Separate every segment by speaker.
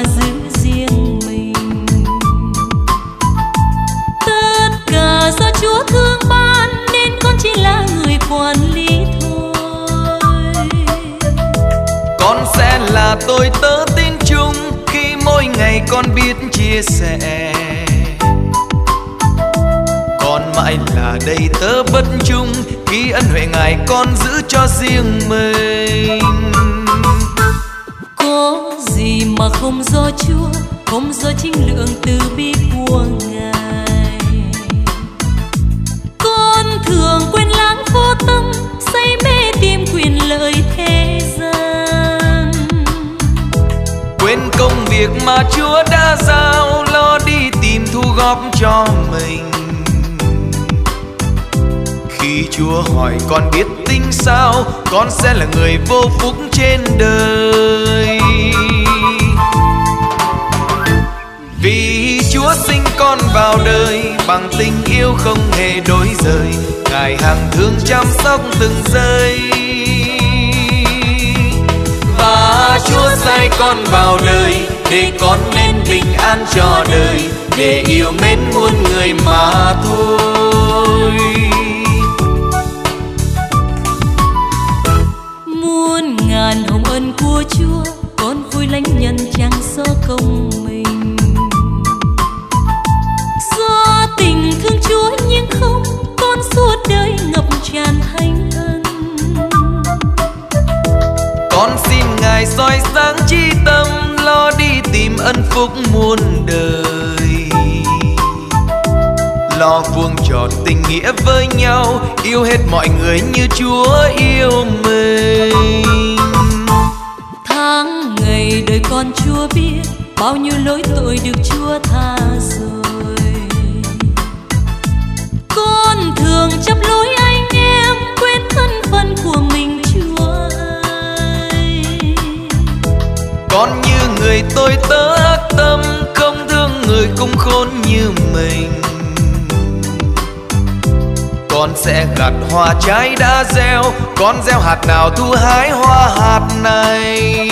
Speaker 1: giữ riêng mình. Tất cả do Chúa thương ban nên con chỉ là người quản lý thôi.
Speaker 2: Con sẽ là tôi tớ tin chung khi mỗi ngày con biết chia sẻ. Con mãi là đầy tớ bất chung khi ân huệ Ngài con giữ cho riêng mình.
Speaker 1: Có gì mà không do Chúa, không do chính lượng từ bi của Ngài. Con thường quên lãng vô tâm, say mê tìm quyền lợi thế gian.
Speaker 2: Quên công việc mà Chúa đã giao, lo đi tìm thu góp cho mình. Khi Chúa hỏi con biết tính sao, con sẽ là người vô phúc trên đời. Vì Chúa sinh con vào đời bằng tình yêu không hề đổi rời, Ngài hàng thương chăm sóc từng giây. Và Chúa sai con vào đời để con nên bình an cho đời, để yêu mến muôn người mà thôi.
Speaker 1: Muôn ngàn hồng ân của Chúa, con vui lãnh nhận chẳng do công mình. Do tình thương Chúa nhưng không, con suốt đời ngập tràn thánh ân.
Speaker 2: Con xin Ngài soi sáng chi tâm, lo đi tìm ân phúc muôn đời. Lo vuông tròn tình nghĩa với nhau, yêu hết mọi người như Chúa yêu mình.
Speaker 1: Tháng ngày đời con Chúa biết, bao nhiêu lỗi tội được Chúa tha rồi. Con thường chấp lỗi anh em, quên thân phận của mình Chúa ơi.
Speaker 2: Con như người tôi tớ ác tâm, không thương người cũng khốn như mình. Con sẽ gặt hoa trái đã gieo, con gieo hạt nào thu hái hoa hạt này.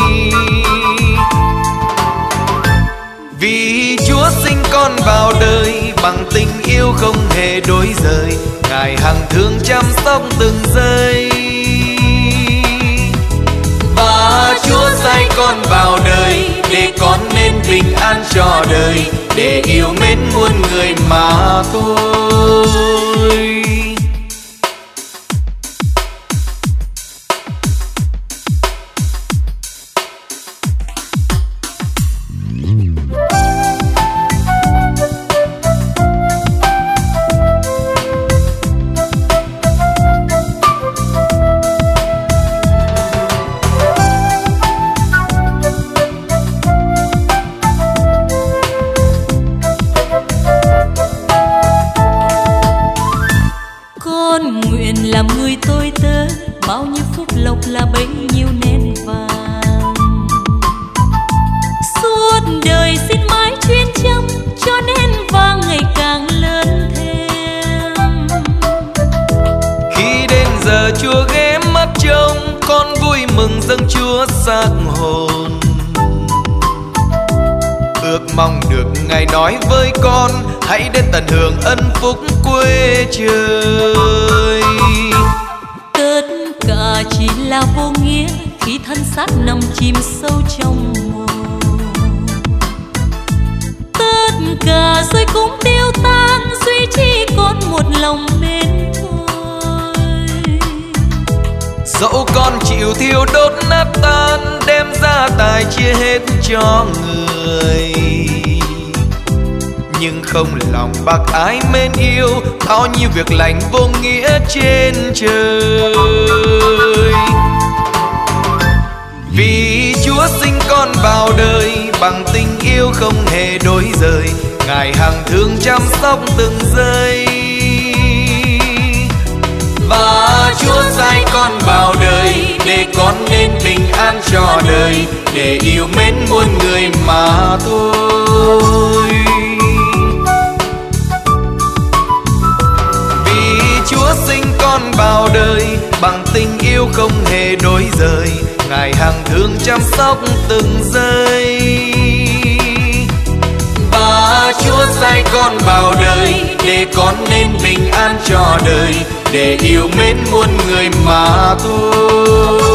Speaker 2: Vì Chúa sinh con vào đời bằng tình yêu không hề đổi rời, Ngài hằng thương chăm sóc từng giây. Và Chúa sai con vào đời để con nên bình an cho đời, để yêu mến muôn người mà thôi.
Speaker 1: Làm người tôi tớ, bao nhiêu phúc lộc là bấy nhiêu nén vàng. Suốt đời xin mãi chuyên chăm, cho nén vàng ngày càng lớn thêm.
Speaker 2: Khi đến giờ Chúa ghé mắt trông, con vui mừng dâng Chúa xác hồn. Ước mong được Ngài nói với con, hãy đến tận hưởng ân phúc quê trời.
Speaker 1: Tất cả chỉ là vô nghĩa khi thân xác nằm chìm sâu trong mồ. Tất cả rồi cũng tiêu tan, duy chỉ còn một lòng mến thôi.
Speaker 2: Dẫu con chịu thiêu đốt nát tan, đem gia tài chia hết cho người, nhưng không lòng bạc ái mến yêu, bao nhiêu việc lành vô nghĩa trên trời. Vì Chúa sinh con vào đời bằng tình yêu không hề đổi rời, Ngài hằng thương chăm sóc từng giây. Và Chúa sai con vào đời để con nên bình an cho đời, để yêu mến muôn người mà thôi. Vì Chúa sinh con vào đời bằng tình yêu không hề đổi rời, Ngài hằng thương chăm sóc từng giây. Chúa sai con vào đời để con nên bình an cho đời, để yêu mến muôn người mà thôi.